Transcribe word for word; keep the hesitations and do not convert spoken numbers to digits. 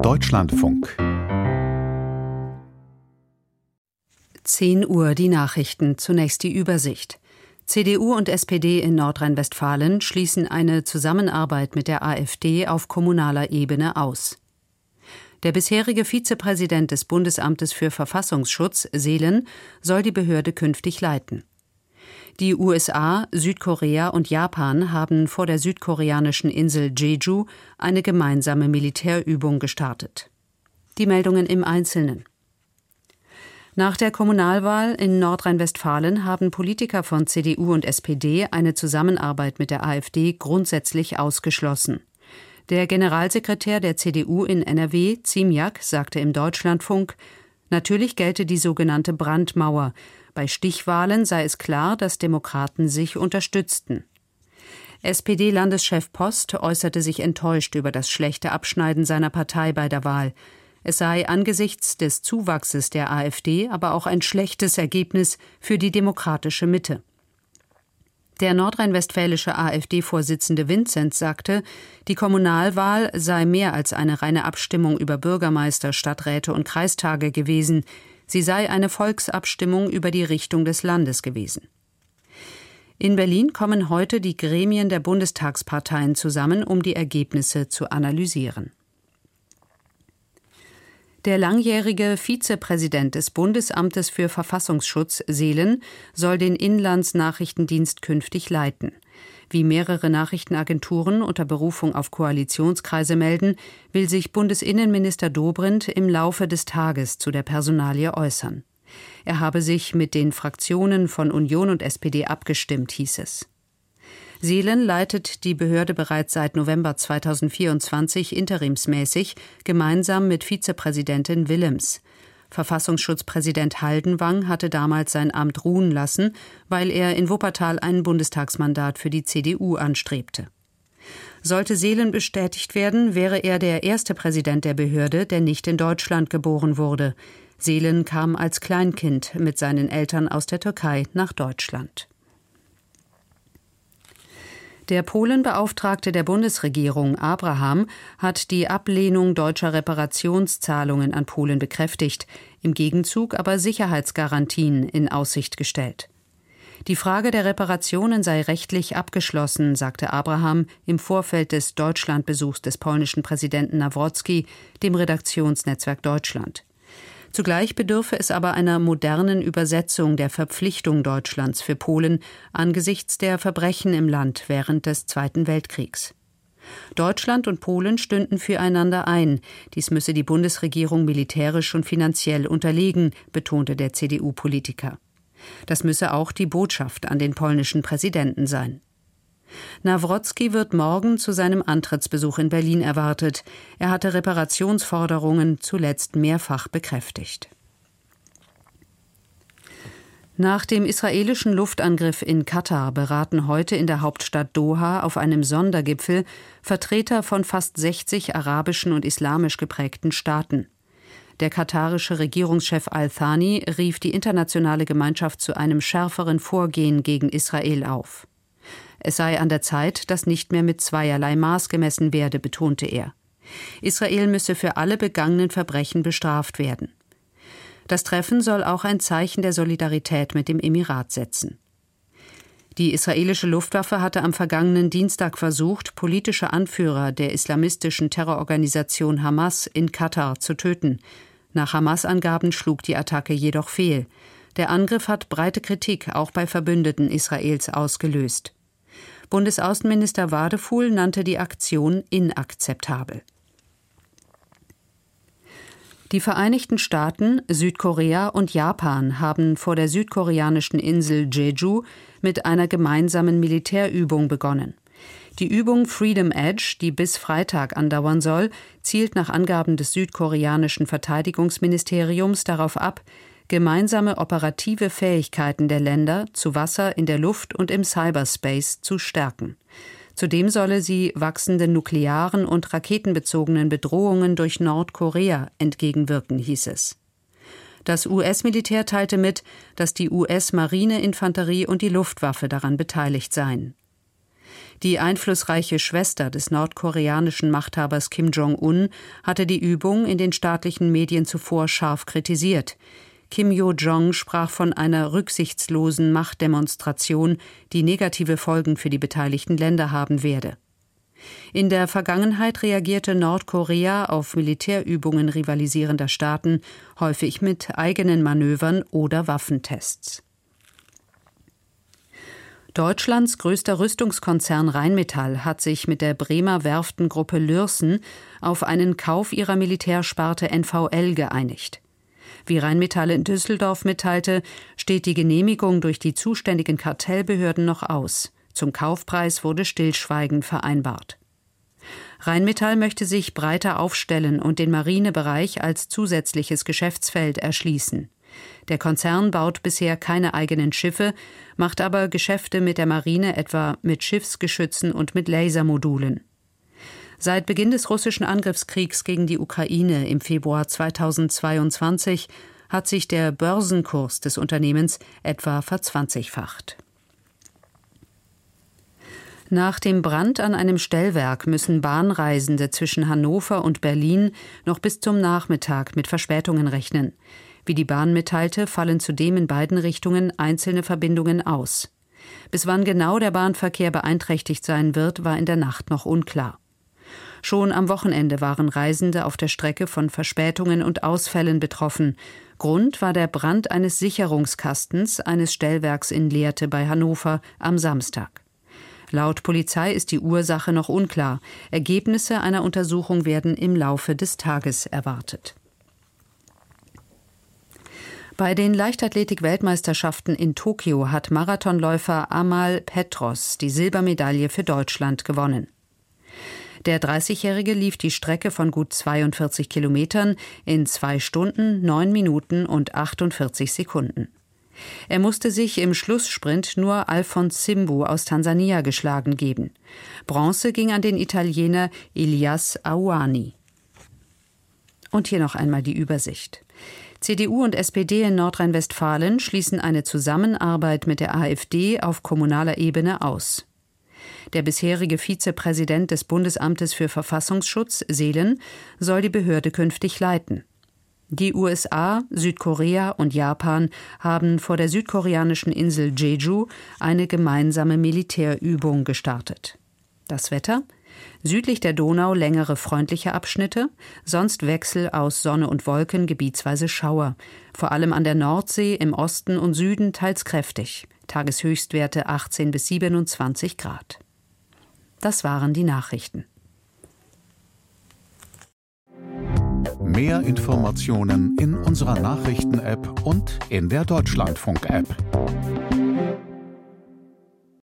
Deutschlandfunk. zehn Uhr die Nachrichten, zunächst die Übersicht. C D U und S P D in Nordrhein-Westfalen schließen eine Zusammenarbeit mit der AfD auf kommunaler Ebene aus. Der bisherige Vizepräsident des Bundesamtes für Verfassungsschutz, Seelen, soll die Behörde künftig leiten. Die U S A, Südkorea und Japan haben vor der südkoreanischen Insel Jeju eine gemeinsame Militärübung gestartet. Die Meldungen im Einzelnen. Nach der Kommunalwahl in Nordrhein-Westfalen haben Politiker von C D U und S P D eine Zusammenarbeit mit der AfD grundsätzlich ausgeschlossen. Der Generalsekretär der C D U in N R W, Ziemiak, sagte im Deutschlandfunk, natürlich gelte die sogenannte Brandmauer. Bei Stichwahlen sei es klar, dass Demokraten sich unterstützten. S P D-Landeschef Post äußerte sich enttäuscht über das schlechte Abschneiden seiner Partei bei der Wahl. Es sei angesichts des Zuwachses der AfD aber auch ein schlechtes Ergebnis für die demokratische Mitte. Der nordrhein-westfälische AfD-Vorsitzende Vinzenz sagte, die Kommunalwahl sei mehr als eine reine Abstimmung über Bürgermeister, Stadträte und Kreistage gewesen. Sie sei eine Volksabstimmung über die Richtung des Landes gewesen. In Berlin kommen heute die Gremien der Bundestagsparteien zusammen, um die Ergebnisse zu analysieren. Der langjährige Vizepräsident des Bundesamtes für Verfassungsschutz, Seelen, soll den Inlandsnachrichtendienst künftig leiten. Wie mehrere Nachrichtenagenturen unter Berufung auf Koalitionskreise melden, will sich Bundesinnenminister Dobrindt im Laufe des Tages zu der Personalie äußern. Er habe sich mit den Fraktionen von Union und S P D abgestimmt, hieß es. Seelen leitet die Behörde bereits seit November zweitausendvierundzwanzig interimsmäßig, gemeinsam mit Vizepräsidentin Willems. Verfassungsschutzpräsident Haldenwang hatte damals sein Amt ruhen lassen, weil er in Wuppertal ein Bundestagsmandat für die C D U anstrebte. Sollte Seelen bestätigt werden, wäre er der erste Präsident der Behörde, der nicht in Deutschland geboren wurde. Seelen kam als Kleinkind mit seinen Eltern aus der Türkei nach Deutschland. Der Polenbeauftragte der Bundesregierung, Abraham, hat die Ablehnung deutscher Reparationszahlungen an Polen bekräftigt, im Gegenzug aber Sicherheitsgarantien in Aussicht gestellt. Die Frage der Reparationen sei rechtlich abgeschlossen, sagte Abraham im Vorfeld des Deutschlandbesuchs des polnischen Präsidenten Nawrocki, dem Redaktionsnetzwerk Deutschland. Zugleich bedürfe es aber einer modernen Übersetzung der Verpflichtung Deutschlands für Polen angesichts der Verbrechen im Land während des Zweiten Weltkriegs. Deutschland und Polen stünden füreinander ein. Dies müsse die Bundesregierung militärisch und finanziell unterlegen, betonte der C D U-Politiker. Das müsse auch die Botschaft an den polnischen Präsidenten sein. Nawrocki wird morgen zu seinem Antrittsbesuch in Berlin erwartet. Er hatte Reparationsforderungen zuletzt mehrfach bekräftigt. Nach dem israelischen Luftangriff in Katar beraten heute in der Hauptstadt Doha auf einem Sondergipfel Vertreter von fast sechzig arabischen und islamisch geprägten Staaten. Der katarische Regierungschef Al-Thani rief die internationale Gemeinschaft zu einem schärferen Vorgehen gegen Israel auf. Es sei an der Zeit, dass nicht mehr mit zweierlei Maß gemessen werde, betonte er. Israel müsse für alle begangenen Verbrechen bestraft werden. Das Treffen soll auch ein Zeichen der Solidarität mit dem Emirat setzen. Die israelische Luftwaffe hatte am vergangenen Dienstag versucht, politische Anführer der islamistischen Terrororganisation Hamas in Katar zu töten. Nach Hamas-Angaben schlug die Attacke jedoch fehl. Der Angriff hat breite Kritik auch bei Verbündeten Israels ausgelöst. Bundesaußenminister Wadefuhl nannte die Aktion inakzeptabel. Die Vereinigten Staaten, Südkorea und Japan haben vor der südkoreanischen Insel Jeju mit einer gemeinsamen Militärübung begonnen. Die Übung Freedom Edge, die bis Freitag andauern soll, zielt nach Angaben des südkoreanischen Verteidigungsministeriums darauf ab, gemeinsame operative Fähigkeiten der Länder zu Wasser, in der Luft und im Cyberspace zu stärken. Zudem solle sie wachsenden nuklearen und raketenbezogenen Bedrohungen durch Nordkorea entgegenwirken, hieß es. Das U S-Militär teilte mit, dass die U S-Marineinfanterie und die Luftwaffe daran beteiligt seien. Die einflussreiche Schwester des nordkoreanischen Machthabers Kim Jong-un hatte die Übung in den staatlichen Medien zuvor scharf kritisiert. Kim Yo-jong sprach von einer rücksichtslosen Machtdemonstration, die negative Folgen für die beteiligten Länder haben werde. In der Vergangenheit reagierte Nordkorea auf Militärübungen rivalisierender Staaten häufig mit eigenen Manövern oder Waffentests. Deutschlands größter Rüstungskonzern Rheinmetall hat sich mit der Bremer Werftengruppe Lürssen auf einen Kauf ihrer Militärsparte N V L geeinigt. Wie Rheinmetall in Düsseldorf mitteilte, steht die Genehmigung durch die zuständigen Kartellbehörden noch aus. Zum Kaufpreis wurde Stillschweigen vereinbart. Rheinmetall möchte sich breiter aufstellen und den Marinebereich als zusätzliches Geschäftsfeld erschließen. Der Konzern baut bisher keine eigenen Schiffe, macht aber Geschäfte mit der Marine, etwa mit Schiffsgeschützen und mit Lasermodulen. Seit Beginn des russischen Angriffskriegs gegen die Ukraine im Februar zweitausendzweiundzwanzig hat sich der Börsenkurs des Unternehmens etwa verzwanzigfacht. Nach dem Brand an einem Stellwerk müssen Bahnreisende zwischen Hannover und Berlin noch bis zum Nachmittag mit Verspätungen rechnen. Wie die Bahn mitteilte, fallen zudem in beiden Richtungen einzelne Verbindungen aus. Bis wann genau der Bahnverkehr beeinträchtigt sein wird, war in der Nacht noch unklar. Schon am Wochenende waren Reisende auf der Strecke von Verspätungen und Ausfällen betroffen. Grund war der Brand eines Sicherungskastens eines Stellwerks in Lehrte bei Hannover am Samstag. Laut Polizei ist die Ursache noch unklar. Ergebnisse einer Untersuchung werden im Laufe des Tages erwartet. Bei den Leichtathletik-Weltmeisterschaften in Tokio hat Marathonläufer Amal Petros die Silbermedaille für Deutschland gewonnen. Der dreißigjährige lief die Strecke von gut zweiundvierzig Kilometern in zwei Stunden, neun Minuten und achtundvierzig Sekunden. Er musste sich im Schlusssprint nur Alphonse Simbu aus Tansania geschlagen geben. Bronze ging an den Italiener Elias Awani. Und hier noch einmal die Übersicht. C D U und S P D in Nordrhein-Westfalen schließen eine Zusammenarbeit mit der AfD auf kommunaler Ebene aus. Der bisherige Vizepräsident des Bundesamtes für Verfassungsschutz, Seelen, soll die Behörde künftig leiten. Die U S A, Südkorea und Japan haben vor der südkoreanischen Insel Jeju eine gemeinsame Militärübung gestartet. Das Wetter? Südlich der Donau längere freundliche Abschnitte, sonst Wechsel aus Sonne und Wolken, gebietsweise Schauer. Vor allem an der Nordsee, im Osten und Süden teils kräftig. Tageshöchstwerte achtzehn bis siebenundzwanzig Grad. Das waren die Nachrichten. Mehr Informationen in unserer Nachrichten-App und in der Deutschlandfunk-App.